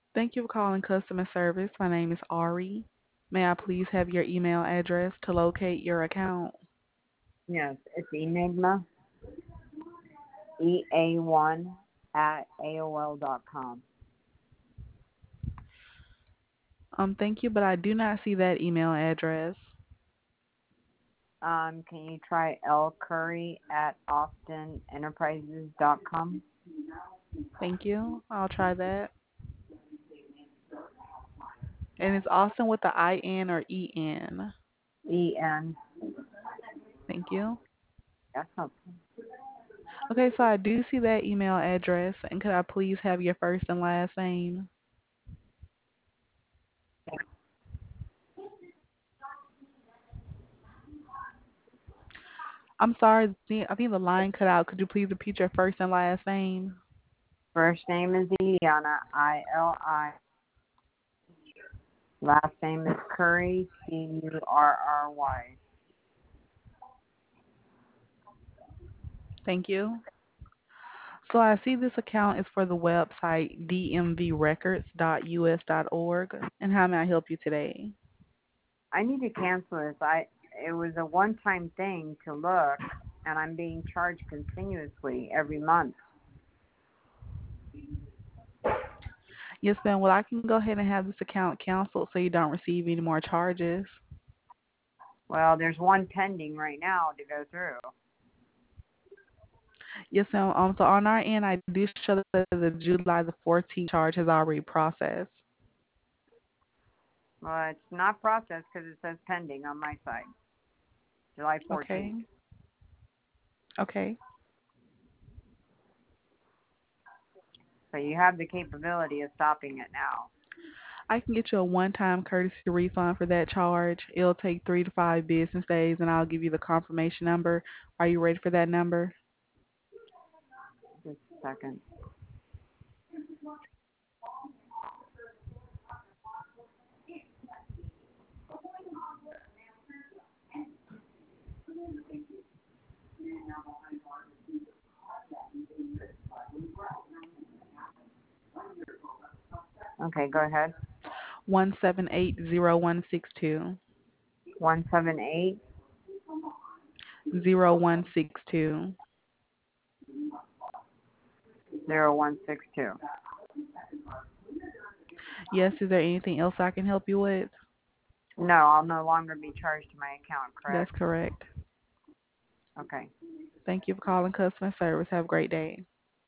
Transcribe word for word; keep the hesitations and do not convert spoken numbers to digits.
Thank you for calling customer service. My name is Ari. May I please have your email address to locate your account? Yes, it's Enigma E A one at A O L dot com. Um, thank you, but I do not see that email address. Um, can you try L Curry at Austin Enterprises dot com? Thank you. I'll try that. And it's Austin with the I N or E N. E N. Thank you. That's okay. Okay, so I do see that email address, and could I please have your first and last name? I'm sorry, the- I think the line cut out. Could you please repeat your first and last name? First name is Ileana, I L I. Last name is Curry, C U R R Y. Thank you. So I see this account is for the website d m v records dot u s dot org. And how may I help you today? I need to cancel this. I it was a one-time thing to look, and I'm being charged continuously every month. Yes, ma'am. Well, I can go ahead and have this account canceled so you don't receive any more charges. Well, there's one pending right now to go through. Yes, ma'am. Um, so on our end, I do show that the July the fourteenth charge has already processed. Well, it's not processed because it says pending on my side, July Okay. fourteenth. Okay. So you have the capability of stopping it now. I can get you a one-time courtesy refund for that charge. It'll take three to five business days, and I'll give you the confirmation number. Are you ready for that number? Just a second. Okay, go ahead. One seven eight zero one six two. One seven eight Zero one six two. zero one six two. Yes, is there anything else I can help you with? No, I'll no longer be charged to my account, That's correct? correct. Okay. Thank you for calling customer service. Have a great day.